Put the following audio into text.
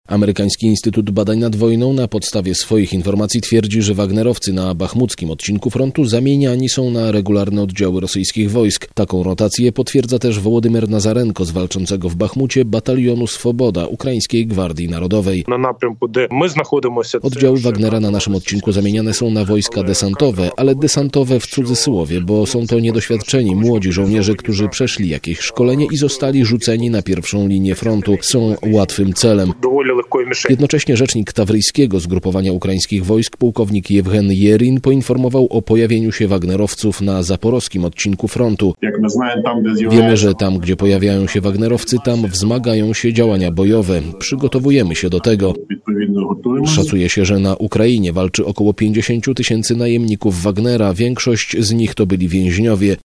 Amerykański Instytut Badań nad Wojną na podstawie swoich informacji twierdzi, że wagnerowcy na bachmuckim odcinku frontu zamieniani są na regularne oddziały rosyjskich wojsk. Taką rotację potwierdza też Wołodymyr Nazarenko z walczącego w Bachmucie batalionu Swoboda Ukraińskiej Gwardii Narodowej. Oddziały Wagnera na naszym odcinku zamieniane są na wojska desantowe, ale desantowe w cudzysłowie, bo są to niedoświadczeni młodzi żołnierze, którzy przeszli jakieś szkolenie i zostali rzuceni na pierwszą linię frontu. Są łatwym celem. Jednocześnie rzecznik Tawryjskiego zgrupowania ukraińskich wojsk, pułkownik Jewgen Jerin, poinformował o pojawieniu się wagnerowców na zaporowskim odcinku frontu. Wiemy, że tam, gdzie pojawiają się wagnerowcy, tam wzmagają się działania bojowe. Przygotowujemy się do tego. Szacuje się, że na Ukrainie walczy około 50 000 najemników Wagnera. Większość z nich to byli więźniowie.